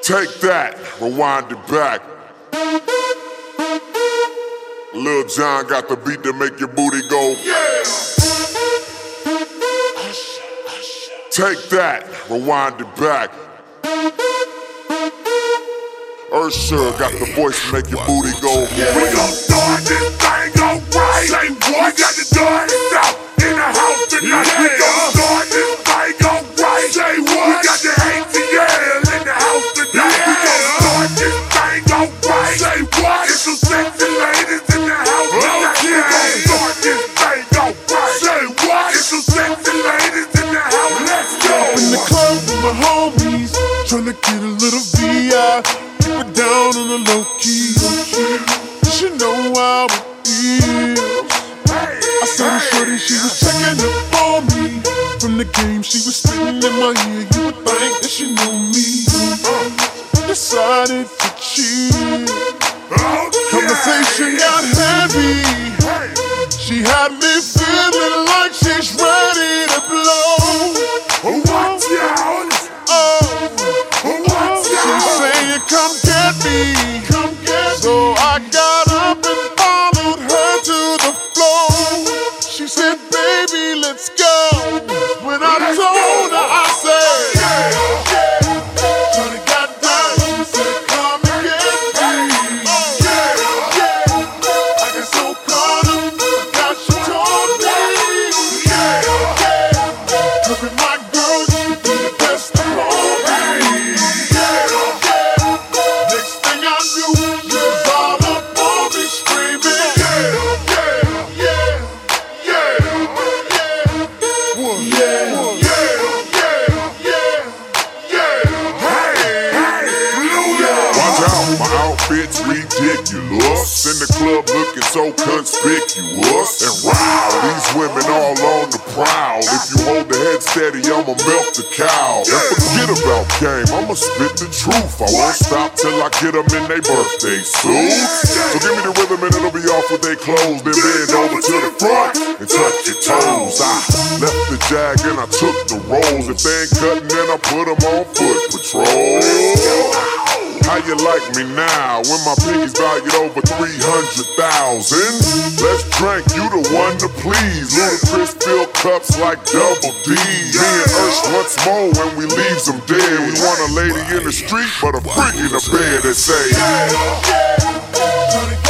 Take that, rewind it back. Lil Jon got the beat to make your booty go. Yeah. Take that, rewind it back. Usher got the voice to make your booty go. Yeah. We gon' start this thing alright. Say what? We got to start it out in the house tonight. Yeah. We gon' start this thing alright. Say what? We got the ATL in the house tonight. Yeah. We gon' start this thing alright. Say what? It's some sexy ladies in the house tonight. Okay. We gon' start this thing alright. Say what? It's some sexy ladies in the house. Let's go. In the club with my homies, tryna get a little VI. Keep it down on the low key. You know how it is. I saw the shorty, she was checking up on me. From the game, she was spitting in my ear. You would think that she knew me. Decided to chill. Conversation got heavy. She had me feeling like she's ready to blow. Watch out! She's saying, come get me. So I got up and followed her to the floor. She said, baby, let's go. When I told her, I said, yeah. Shorty got down, she said, come and get me. I got so caught up, forgot she told me. Cause with my girl, you be the best of all me. My outfit's ridiculous. In the club looking so conspicuous. And wow, these women all on the prowl. If you hold the head steady, I'ma milk the cow. And forget about game, I'ma spit the truth. I won't stop till I get them in their birthday suits. So give me the rhythm and it'll be off with their clothes. Then bend over to the front and touch your toes. I left the jag and I took the rolls. If they ain't cutting, then I put them on foot patrol. How you like me now when my piggy's valued over 300,000? Let's drink, you the one to please. Ludacris fill cups like double D. Me and Ursh once more when we leaves them dead. We want a lady in the street, but a freak in the bed that say,